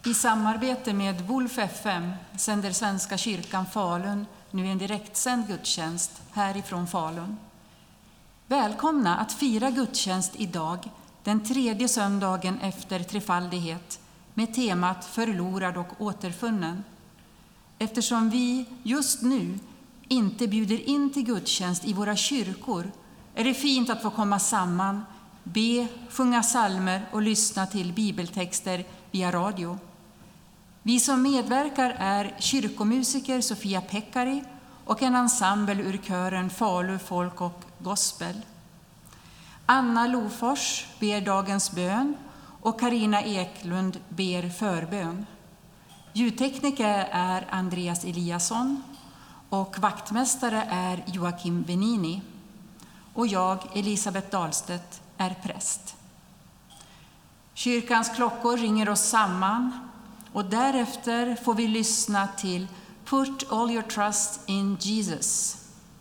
I samarbete med Wolf FM sänder Svenska kyrkan Falun nu en direktsänd gudstjänst härifrån Falun. Välkomna att fira gudstjänst idag, den tredje söndagen efter trefaldighet, med temat förlorad och återfunnen. Eftersom vi just nu inte bjuder in till gudstjänst i våra kyrkor är det fint att få komma samman, be, sjunga psalmer och lyssna till bibeltexter via radio. Vi som medverkar är kyrkomusiker Sofia Pekkari och en ensemble ur kören Falu folk och gospel. Anna Lofors ber dagens bön och Karina Eklund ber förbön. Ljudtekniker är Andreas Eliasson och vaktmästare är Joakim Benini. Och jag, Elisabeth Dahlstedt, är präst. Kyrkans klockor ringer oss samman och därefter får vi lyssna till Put all your trust in Jesus.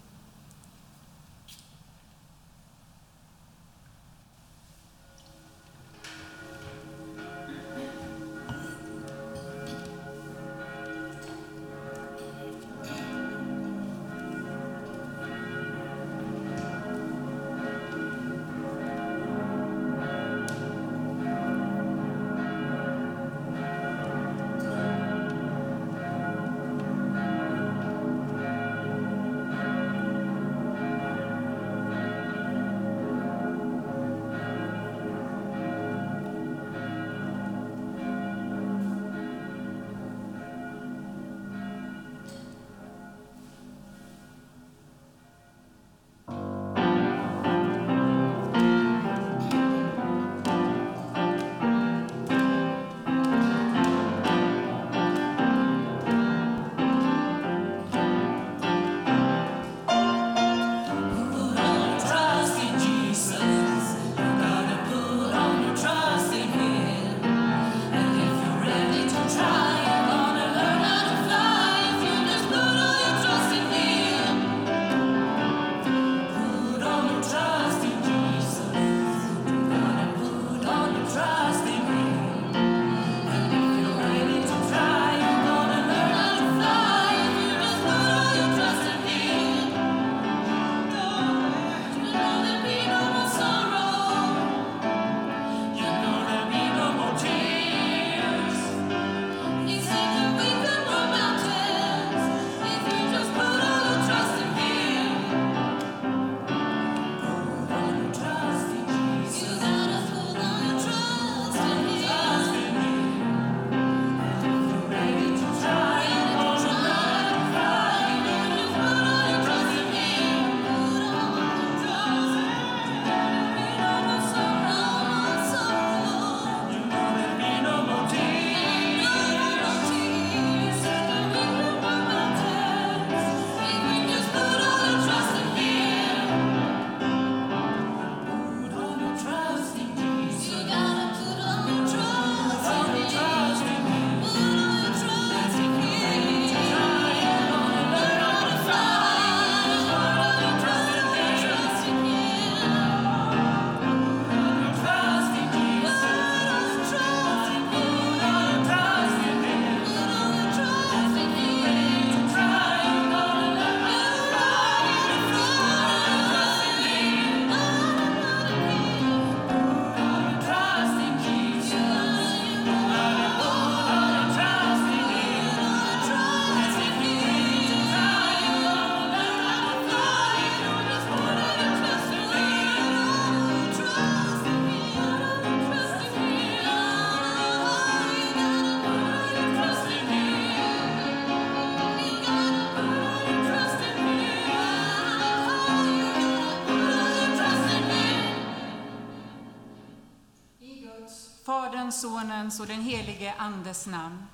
Sonens och den helige Andes namn.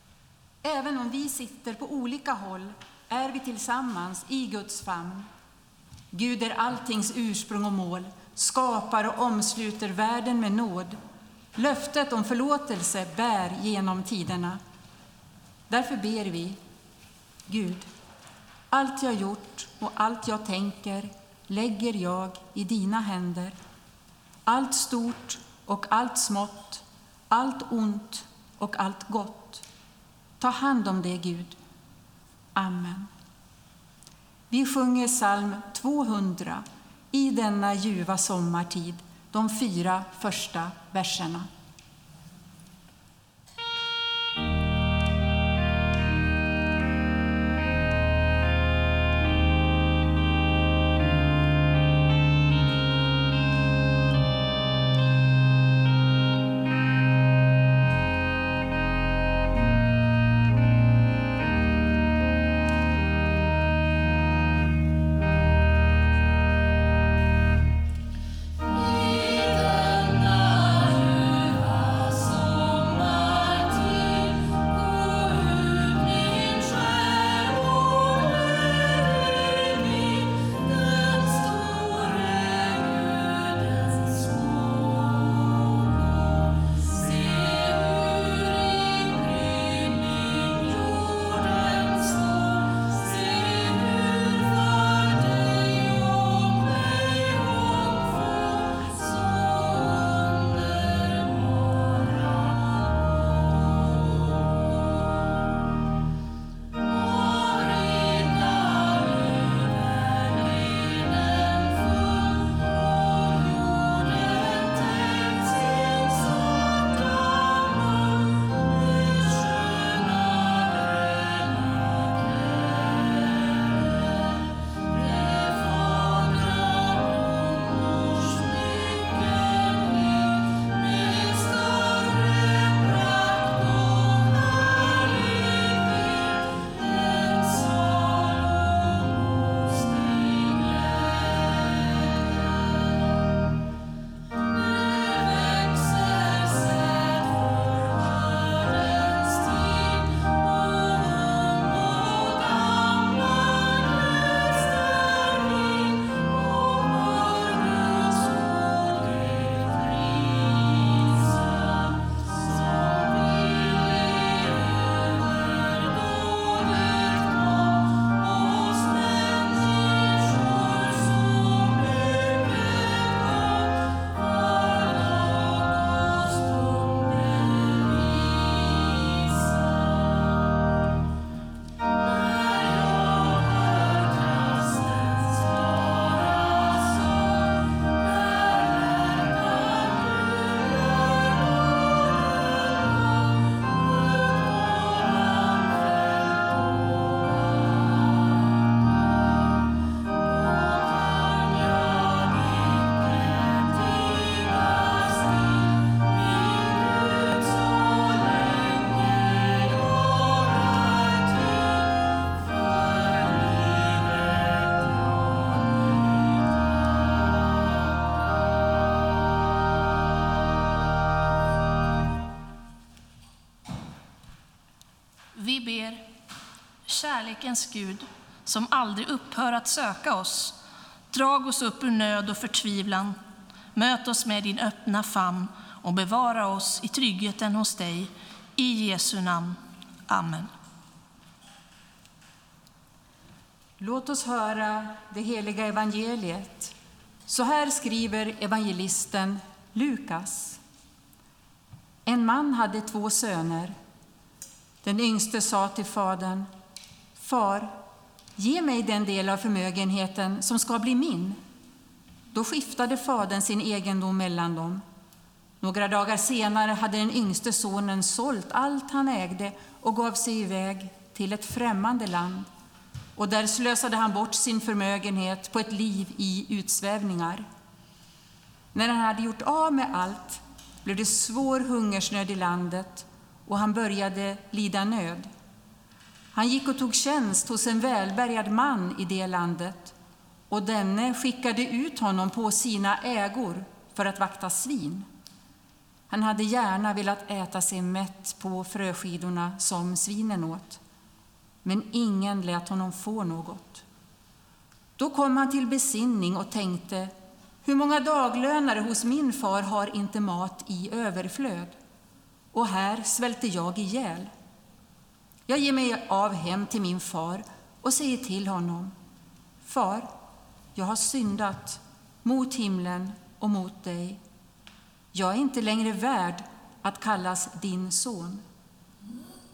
Även om vi sitter på olika håll är vi tillsammans i Guds famn. Gud är alltings ursprung och mål, skapar och omsluter världen med nåd. Löftet om förlåtelse bär genom tiderna. Därför ber vi, Gud, allt jag gjort och allt jag tänker lägger jag i dina händer. Allt stort och allt smått, allt ont och allt gott. Ta hand om det, Gud. Amen. Vi sjunger psalm 200 i denna ljuva sommartid, de 4 första verserna. Vi ber, kärlekens Gud, som aldrig upphör att söka oss, drag oss upp ur nöd och förtvivlan, möt oss med din öppna famn och bevara oss i tryggheten hos dig. I Jesu namn. Amen. Låt oss höra det heliga evangeliet. Så här skriver evangelisten Lukas. En man hade 2 söner. Den yngste sa till fadern: Far, ge mig den del av förmögenheten som ska bli min. Då skiftade fadern sin egendom mellan dem. Några dagar senare hade den yngste sonen sålt allt han ägde och gav sig iväg till ett främmande land. Och där slösade han bort sin förmögenhet på ett liv i utsvävningar. När han hade gjort av med allt blev det svår hungersnöd i landet och han började lida nöd. Han gick och tog tjänst hos en välbärgad man i det landet, och denne skickade ut honom på sina ägor för att vakta svin. Han hade gärna velat äta sig mätt på fröskidorna som svinen åt, men ingen lät honom få något. Då kom han till besinning och tänkte: hur många daglönare hos min far har inte mat i överflöd? Och här svälter jag ihjäl. Jag ger mig av hem till min far och säger till honom: Far, jag har syndat mot himlen och mot dig. Jag är inte längre värd att kallas din son.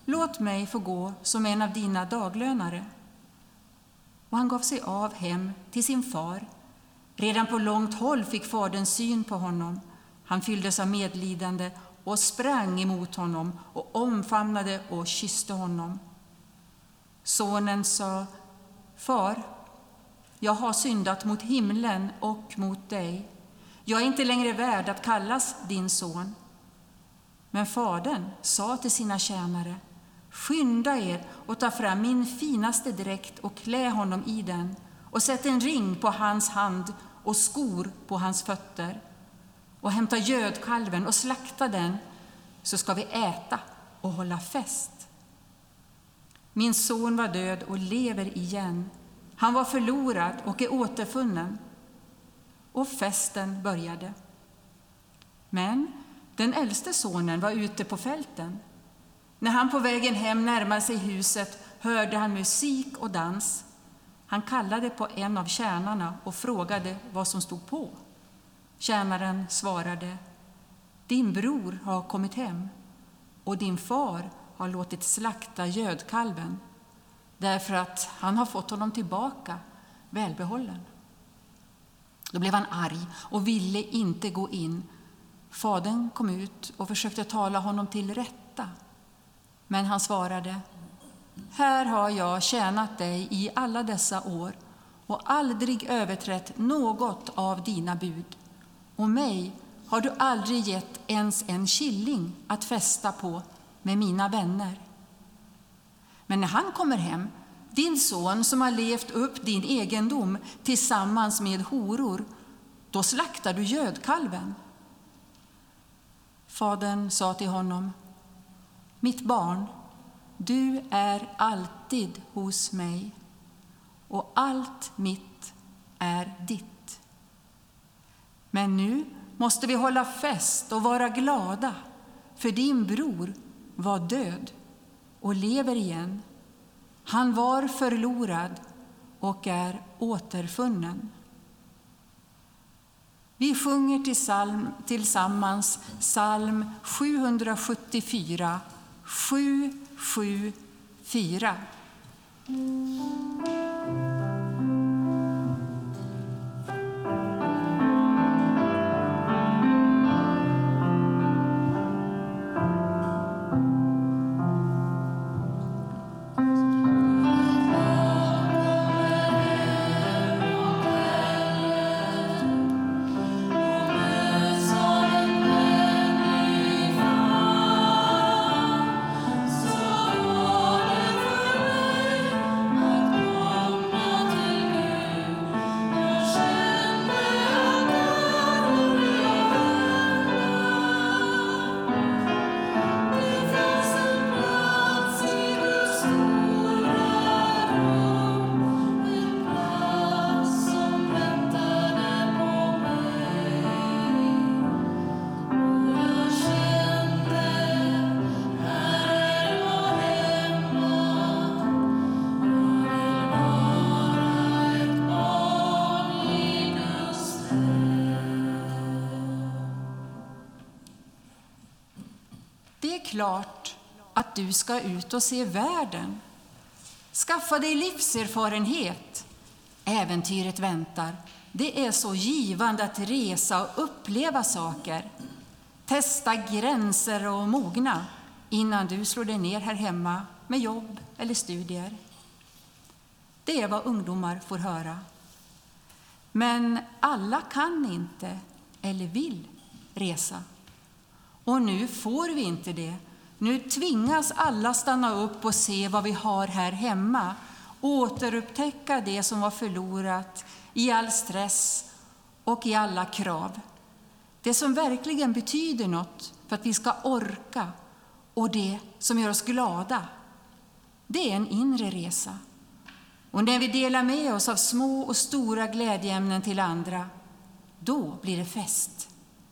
låt mig få gå som en av dina daglönare. Och han gav sig av hem till sin far. Redan på långt håll fick fadern syn på honom. Han fylldes av medlidande och sprang emot honom och omfamnade och kysste honom. Sonen sa: Far, jag har syndat mot himlen och mot dig. Jag är inte längre värd att kallas din son. Men fadern sa till sina tjänare: Skynda er och ta fram min finaste dräkt och klä honom i den och sätt en ring på hans hand och skor på hans fötter. Och hämta gödkalven och slakta den, så ska vi äta och hålla fest. Min son var död och lever igen. Han var förlorad och är återfunnen. Och festen började. Men den äldste sonen var ute på fälten. När han på vägen hem närmade sig huset hörde han musik och dans. Han kallade på en av tjänarna och frågade vad som stod på. Tjänaren svarade: Din bror har kommit hem och din far har låtit slakta gödkalven därför att han har fått honom tillbaka välbehållen. Då blev han arg och ville inte gå in. Fadern kom ut och försökte tala honom till rätta. Men han svarade: Här har jag tjänat dig i alla dessa år och aldrig överträtt något av dina bud. Och mig har du aldrig gett ens en killing att festa på med mina vänner. Men när han kommer hem, din son som har levt upp din egendom tillsammans med horor, då slaktar du gödkalven. Fadern sa till honom: Mitt barn, du är alltid hos mig och allt mitt är ditt. Men nu måste vi hålla fest och vara glada, för din bror var död och lever igen. Han var förlorad och är återfunnen. Vi sjunger tillsammans psalm 774, 774. Det är klart att du ska ut och se världen. Skaffa dig livserfarenhet. Äventyret väntar. Det är så givande att resa och uppleva saker. Testa gränser och mogna innan du slår dig ner här hemma med jobb eller studier. Det är vad ungdomar får höra. Men alla kan inte eller vill resa. Och nu får vi inte det. Nu tvingas alla stanna upp och se vad vi har här hemma. Återupptäcka det som var förlorat i all stress och i alla krav. Det som verkligen betyder något för att vi ska orka och det som gör oss glada. Det är en inre resa. Och när vi delar med oss av små och stora glädjeämnen till andra, då blir det fest.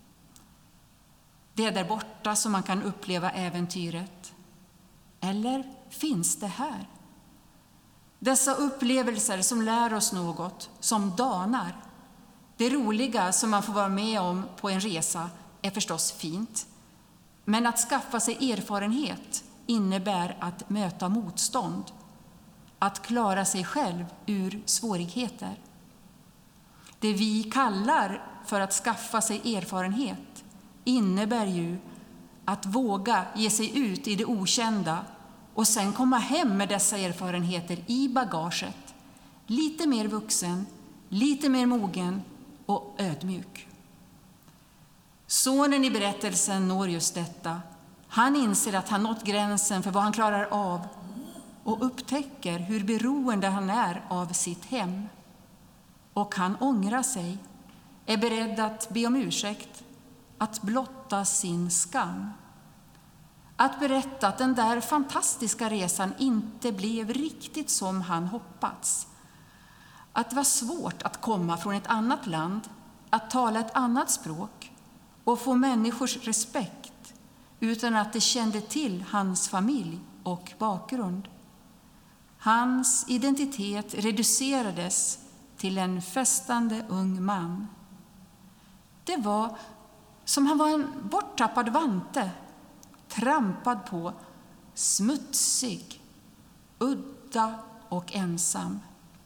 Det är där borta som man kan uppleva äventyret. Eller finns det här? Dessa upplevelser som lär oss något, som danar. Det roliga som man får vara med om på en resa är förstås fint. Men att skaffa sig erfarenhet innebär att möta motstånd, att klara sig själv ur svårigheter. Det vi kallar för att skaffa sig erfarenhet innebär ju att våga ge sig ut i det okända och sen komma hem med dessa erfarenheter i bagaget. Lite mer vuxen, lite mer mogen och ödmjuk. Sonen i berättelsen når just detta. Han inser att han nått gränsen för vad han klarar av och upptäcker hur beroende han är av sitt hem. Och han ångrar sig, är beredd att be om ursäkt, att blotta sin skam. Att berätta att den där fantastiska resan inte blev riktigt som han hoppats. Att det var svårt att komma från ett annat land, att tala ett annat språk och få människors respekt utan att de kände till hans familj och bakgrund. Hans identitet reducerades till en festande ung man. Det var som han var en borttappad vante, trampad på, smutsig, udda och ensam.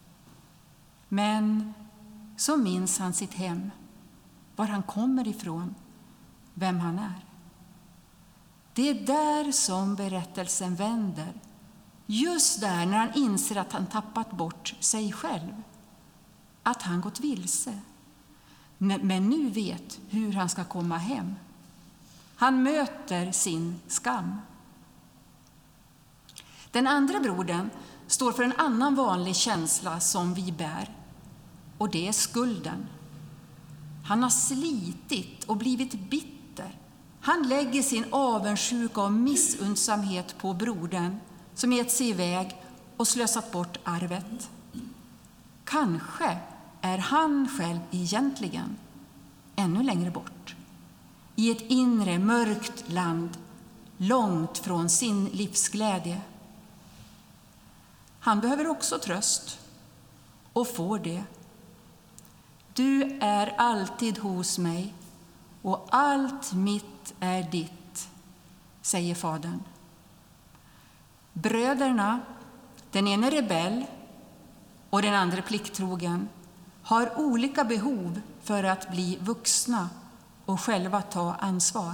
Men så minns han sitt hem, var han kommer ifrån, vem han är. Det är där som berättelsen vänder. Just där när han inser att han tappat bort sig själv. Att han gått vilse. Men nu vet hur han ska komma hem. Han möter sin skam. Den andra brodern står för en annan vanlig känsla som vi bär. Och det är skulden. Han har slitit och blivit bitter. Han lägger sin avundsjuka och missundsamhet på brodern som gett sig iväg och slösat bort arvet. Kanske är han själv egentligen ännu längre bort. I ett inre mörkt land, långt från sin livsglädje. Han behöver också tröst och får det. Du är alltid hos mig och allt mitt är ditt, säger fadern. Bröderna, den ene rebell och den andra plikttrogen, har olika behov för att bli vuxna och själva ta ansvar.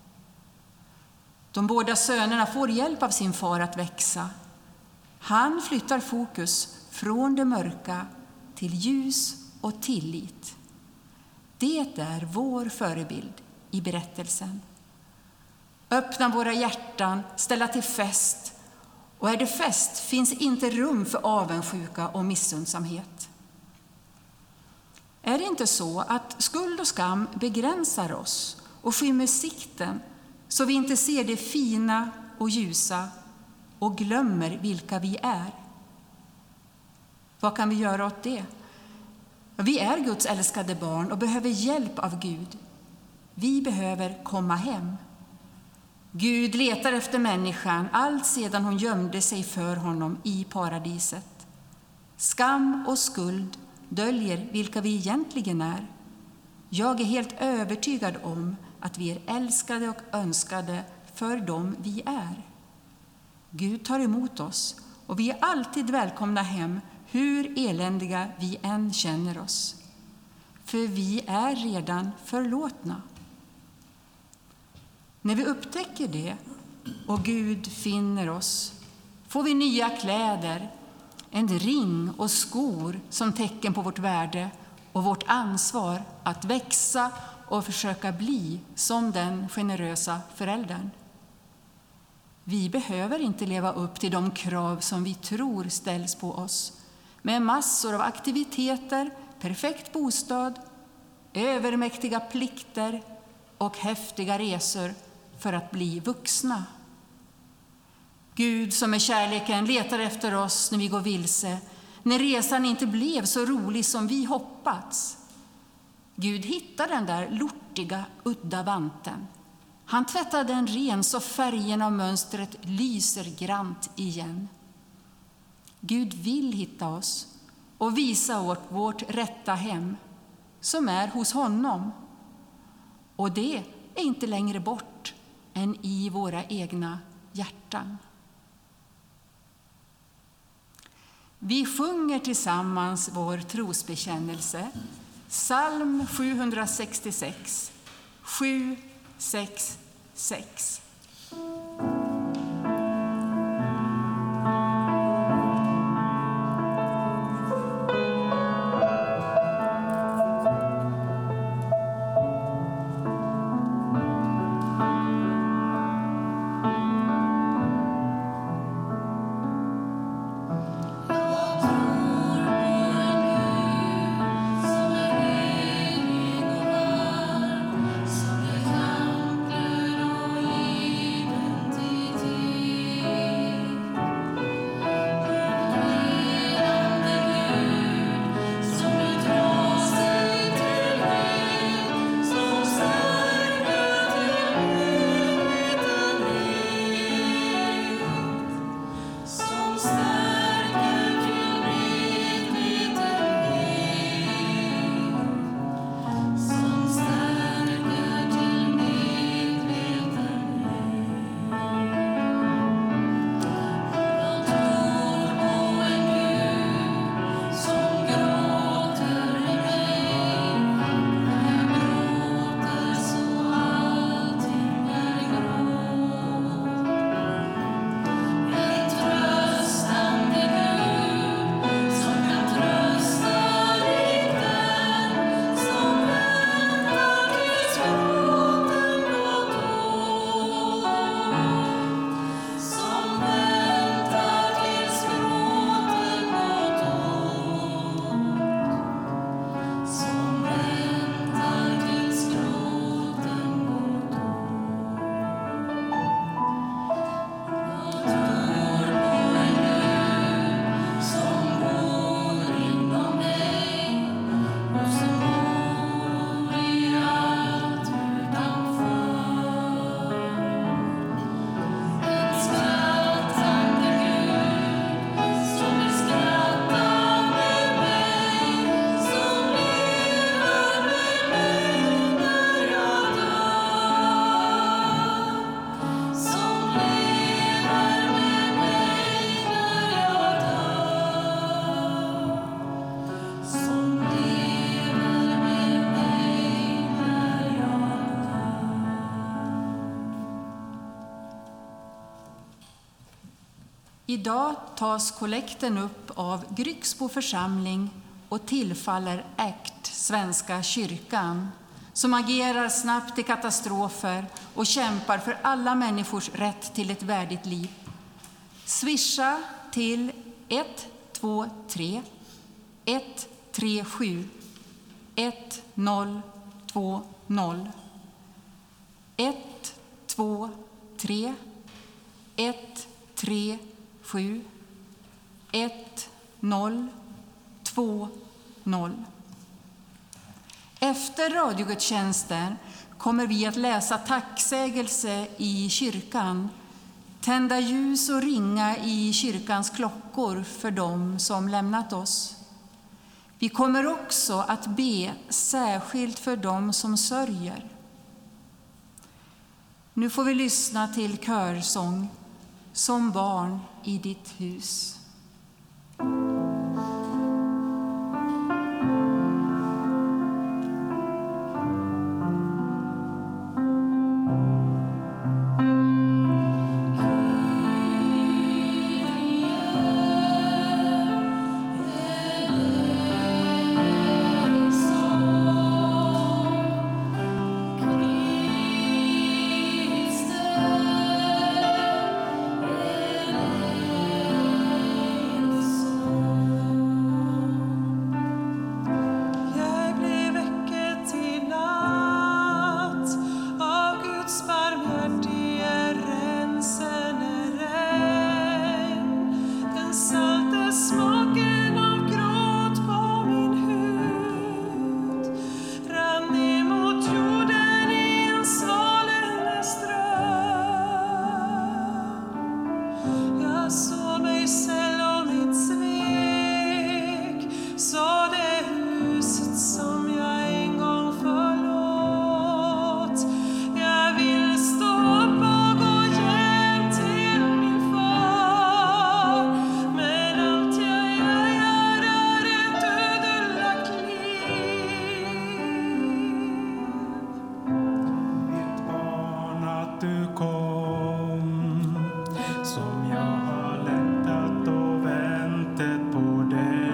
De båda sönerna får hjälp av sin far att växa. Han flyttar fokus från det mörka till ljus och tillit. Det är vår förebild i berättelsen. Öppna våra hjärtan, ställa till fest. Och är det fest finns inte rum för avundsjuka och missundsamhet. Är det inte så att skuld och skam begränsar oss och skymmer sikten så vi inte ser det fina och ljusa och glömmer vilka vi är? Vad kan vi göra åt det? Vi är Guds älskade barn och behöver hjälp av Gud. Vi behöver komma hem. Gud letar efter människan allt sedan hon gömde sig för honom i paradiset. Skam och skuld döljer vilka vi egentligen är. Jag är helt övertygad om att vi är älskade och önskade för dem vi är. Gud tar emot oss och vi är alltid välkomna hem hur eländiga vi än känner oss. För vi är redan förlåtna. När vi upptäcker det och Gud finner oss får vi nya kläder, en ring och skor som tecken på vårt värde och vårt ansvar att växa och försöka bli som den generösa föräldern. Vi behöver inte leva upp till de krav som vi tror ställs på oss med massor av aktiviteter, perfekt bostad, övermäktiga plikter och häftiga resor för att bli vuxna. Gud som är kärleken letar efter oss när vi går vilse, när resan inte blev så rolig som vi hoppats. Gud hittar den där lortiga, udda vanten. Han tvättar den ren så färgerna och mönstret lyser grant igen. Gud vill hitta oss och visa åt vårt rätta hem som är hos honom. Och det är inte längre bort än i våra egna hjärtan. Vi sjunger tillsammans vår trosbekännelse, psalm 766, 766. Idag tas kollekten upp av Grycksbo församling och tillfaller ACT, Svenska kyrkan, som agerar snabbt i katastrofer och kämpar för alla människors rätt till ett värdigt liv. Swisha till 123 137 1020 123 137 1020. Efter radiogudstjänsten kommer vi att läsa tacksägelse i kyrkan, tända ljus och ringa i kyrkans klockor för dem som lämnat oss. Vi kommer också att be särskilt för dem som sörjer. Nu får vi lyssna till körsång, Som barn i ditt hus. Jag vill stå upp och gå hem till som jag har längtat och väntat på dig.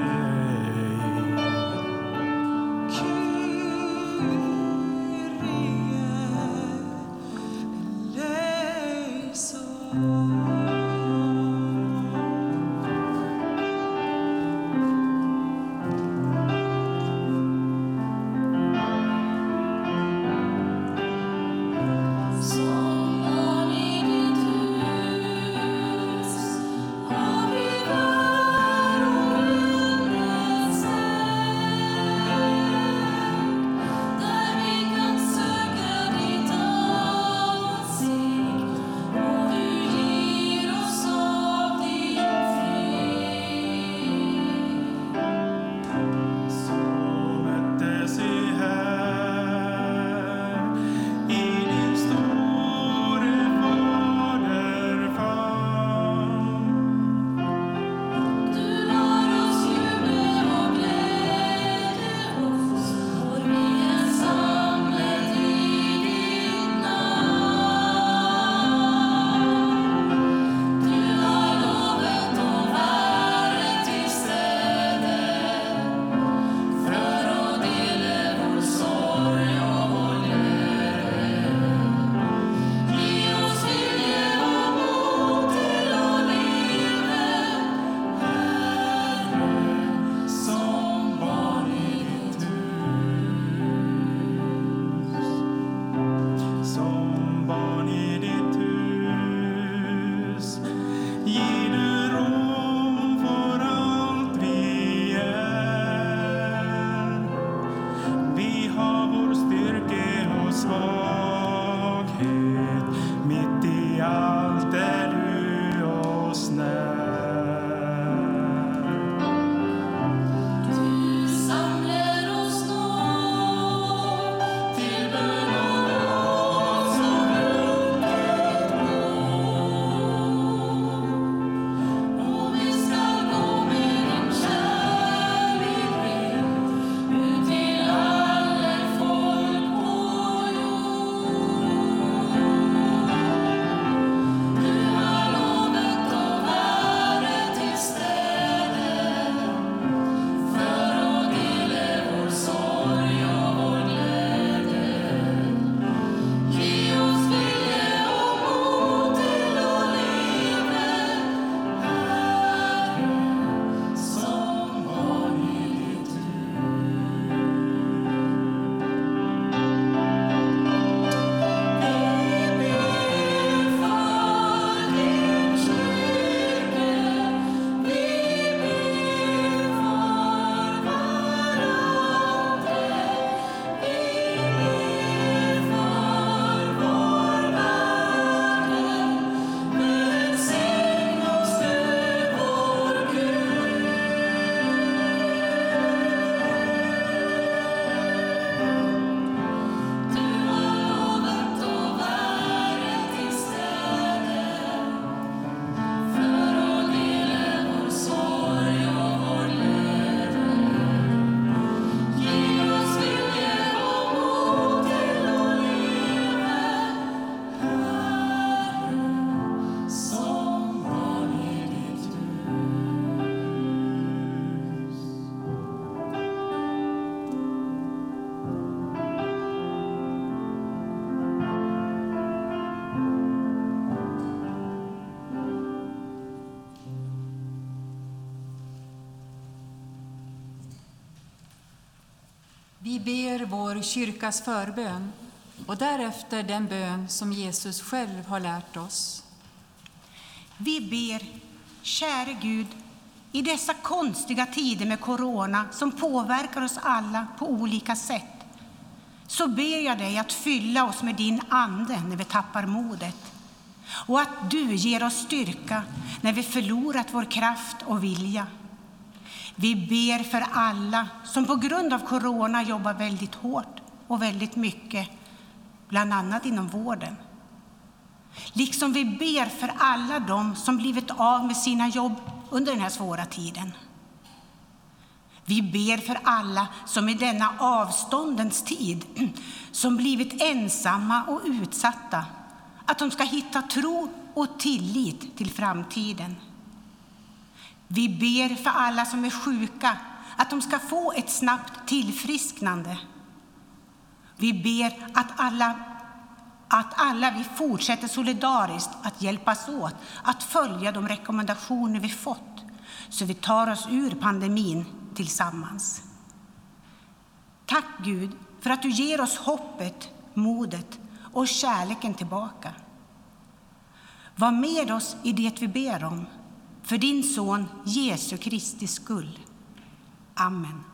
Vi ber vår kyrkas förbön och därefter den bön som Jesus själv har lärt oss. Vi ber, käre Gud, i dessa konstiga tider med corona som påverkar oss alla på olika sätt, så ber jag dig att fylla oss med din ande när vi tappar modet och att du ger oss styrka när vi förlorat vår kraft och vilja. Vi ber för alla som på grund av corona jobbar väldigt hårt och väldigt mycket, bland annat inom vården. Liksom vi ber för alla de som blivit av med sina jobb under den här svåra tiden. Vi ber för alla som i denna avståndens tid som blivit ensamma och utsatta, att de ska hitta tro och tillit till framtiden. Vi ber för alla som är sjuka, att de ska få ett snabbt tillfrisknande. Vi ber att alla vi fortsätter solidariskt att hjälpas åt att följa de rekommendationer vi fått, så vi tar oss ur pandemin tillsammans. Tack Gud för att du ger oss hoppet, modet och kärleken tillbaka. Var med oss i det vi ber om, för din son Jesu Kristi skull. Amen.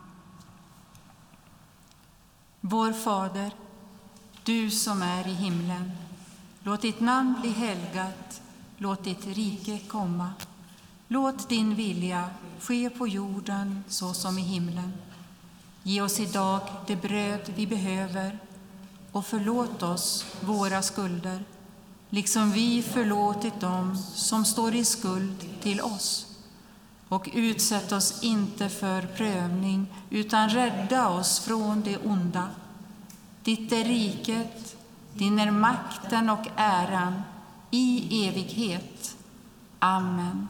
Vår Fader, du som är i himlen, låt ditt namn bli helgat, låt ditt rike komma. Låt din vilja ske på jorden så som i himlen. Ge oss idag det bröd vi behöver och förlåt oss våra skulder, liksom vi förlåtit dem som står i skuld till oss. Och utsätt oss inte för prövning, utan rädda oss från det onda. Ditt är riket, din är makten och äran i evighet. Amen.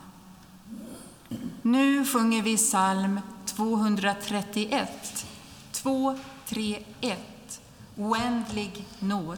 Nu sjunger vi psalm 231, 231, oändlig nåd.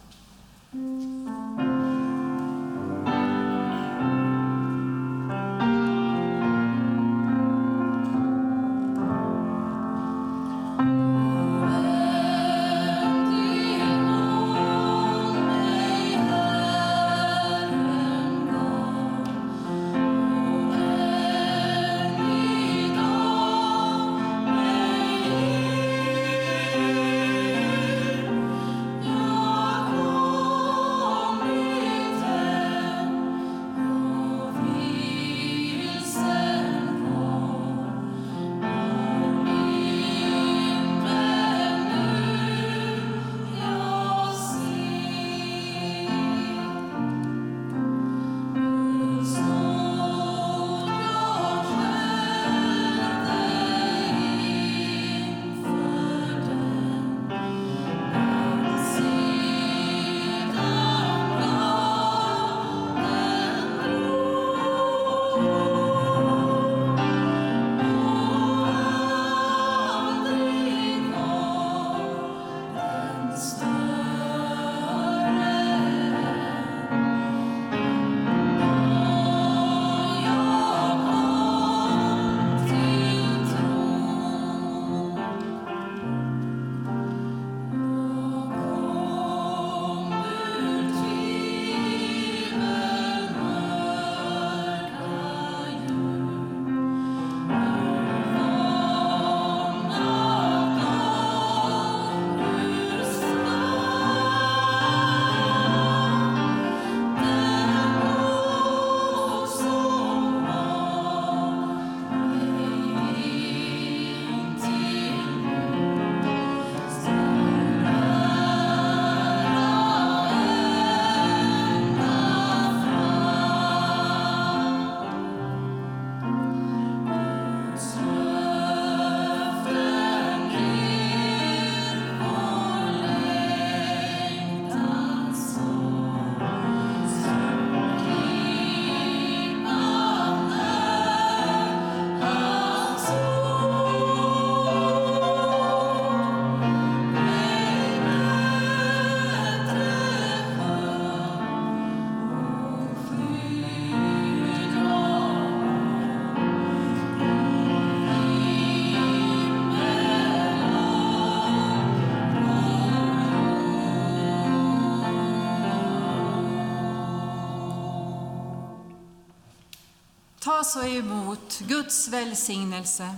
Ta så emot Guds välsignelse.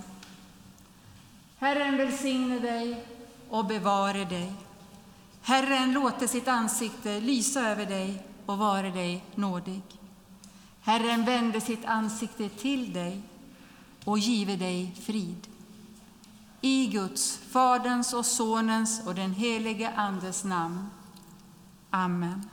Herren välsigne dig och bevare dig. Herren låter sitt ansikte lysa över dig och vare dig nådig. Herren vände sitt ansikte till dig och give dig frid. I Guds, Faderns och Sonens och den helige Andes namn. Amen.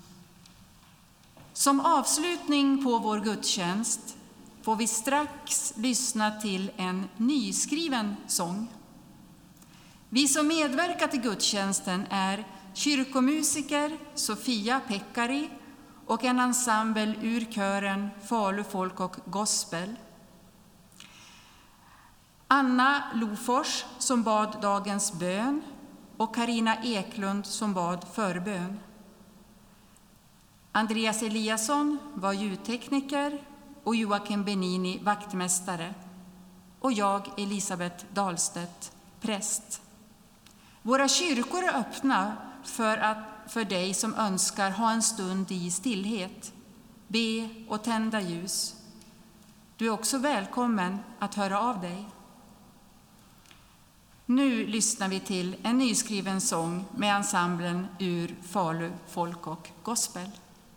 Som avslutning på vår gudstjänst får vi strax lyssna till en nyskriven sång. Vi som medverkar till gudstjänsten är kyrkomusiker Sofia Pekkari och en ensemble ur kören Falu folk och gospel. Anna Lofors som bad dagens bön och Karina Eklund som bad förbön. Andreas Eliasson var ljudtekniker och Joakim Benini vaktmästare. Och jag, Elisabeth Dahlstedt, präst. Våra kyrkor är öppna för dig som önskar ha en stund i stillhet, be och tända ljus. Du är också välkommen att höra av dig. Nu lyssnar vi till en nyskriven sång med ensemblen ur Falu folk och gospel.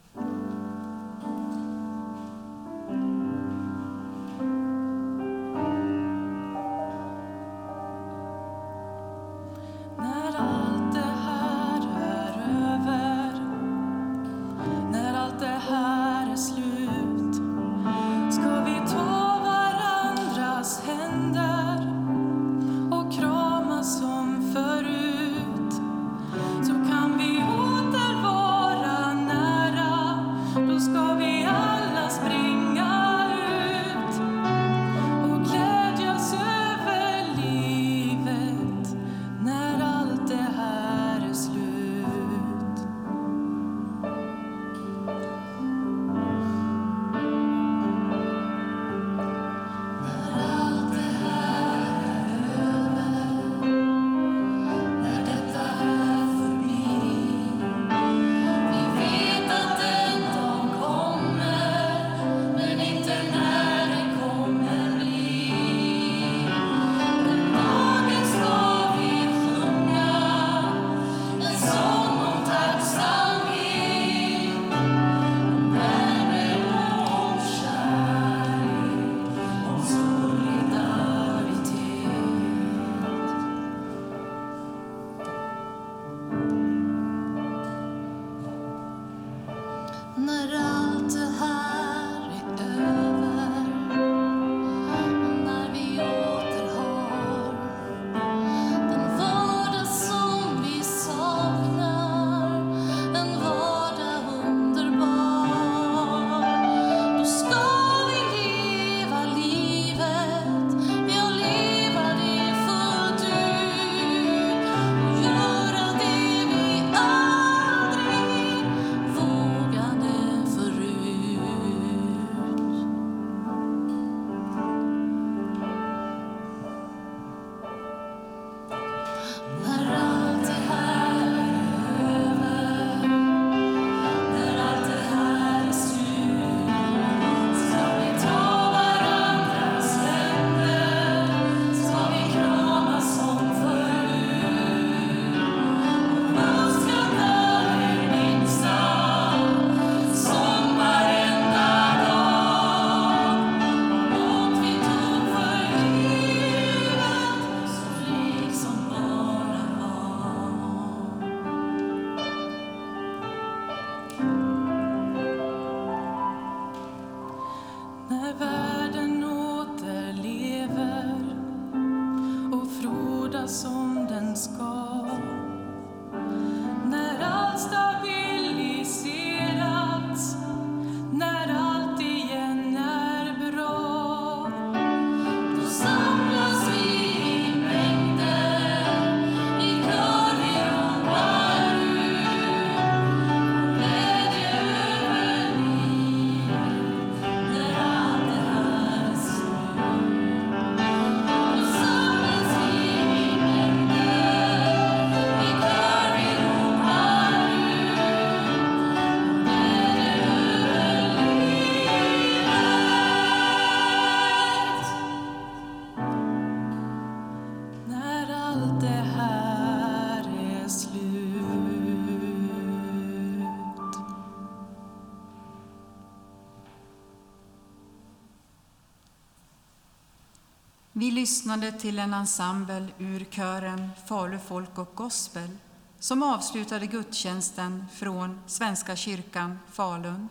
Vi lyssnade till en ensemble ur kören Falu folk och gospel som avslutade gudstjänsten från Svenska kyrkan Falun.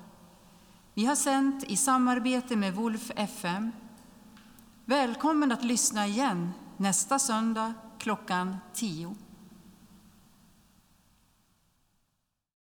Vi har sänt i samarbete med Wolf FM. Välkommen att lyssna igen nästa söndag klockan 10.